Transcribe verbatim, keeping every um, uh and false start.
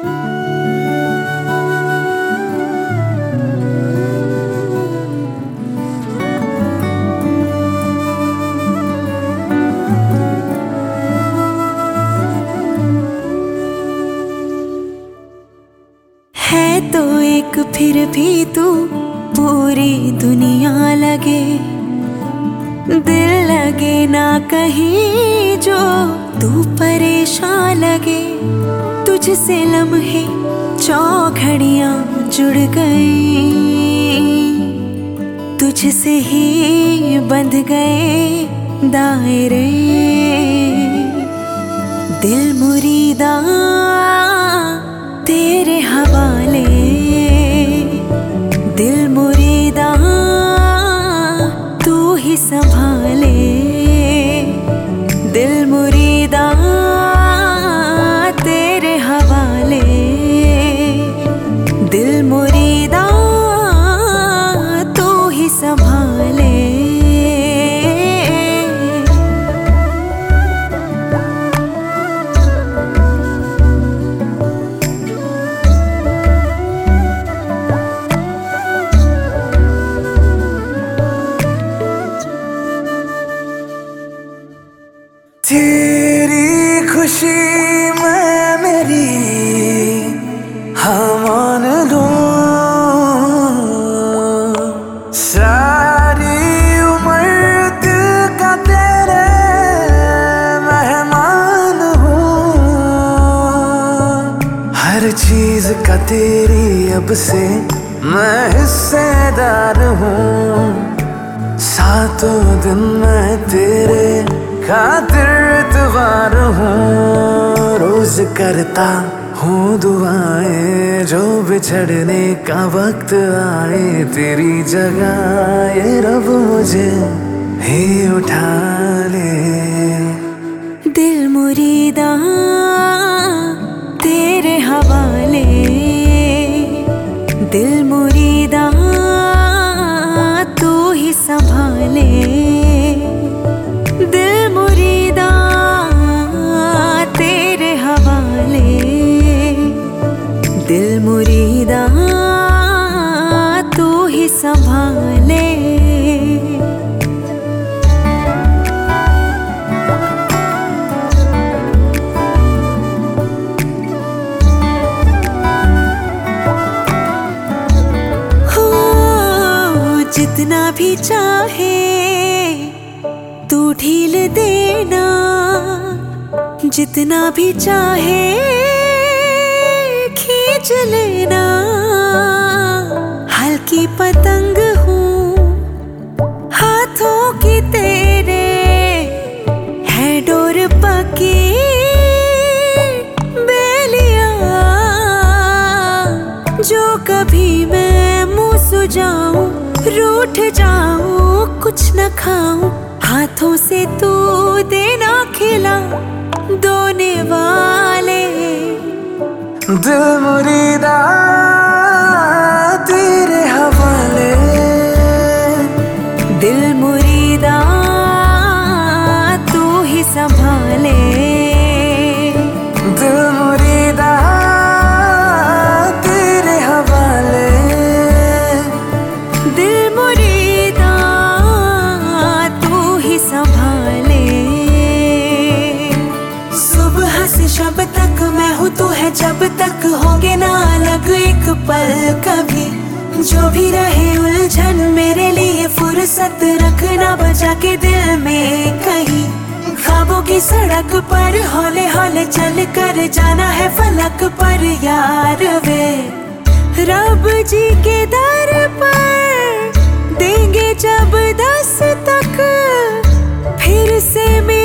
है तो एक फिर भी तू पूरी दुनिया लगे, दिल लगे ना कहीं जो तू परेशान लगे। तुझसे लम्हे चौघड़ियां जुड़ गई, तुझसे ही बंध गए दायरे। दिल मुरीदा तेरे हवाले, दिल मुरीदा तू ही संभाले। दिल मुरीदा तेरे हवाले, दिल मुरीदा तू ही संभाले। तेरी खुशी मैं मेरी हाँ मान लूं, सारी उम्र दिल का तेरे मेहमान हूँ। हर चीज का तेरी अब से मैं हिस्सेदार हूँ। सातों दिन मैं तेरे खातिर इतवार हूँ। रोज करता हूँ दुआएं जो बिछड़ने का वक्त आए। तेरी जगह ये रब मुझे ही उठा ले। दिल मुरीदा तेरे हवाले, दिल मुरीदा तू ही संभाले। दिल मुरीदा तेरे हवाले, दिल मुरीदा तू ही संभाले। हो जितना भी चाहे तू ढील देना, जितना भी चाहे खींच लेना। हल्की पतंग हूँ हाथों की तेरे, है डोर पकी बेलिया। जो कभी मैं मुँह सुजाऊं, रूठ जाऊं, कुछ न खाऊं, हाथों से तू देना खिला दोने वाले। दिल मुरीदा तेरे हवाले, दिल मुरीदा तू ही संभाले। दिल मुरीदा तेरे हवाले, दिल मुरीदा तू ही संभाले। सुबह से शब तक मैं हूँ तू है जब तक, होंगे ना अलग एक पल कभी। जो भी रहे उलझन मेरे लिए फुर्सत रखना बचा के दिल में कहीं। ख्वाबों की सड़क पर हौले हौले चल कर जाना है फलक पर यार वे। रब जी के दर पर देंगे जब दस्तक, फिर से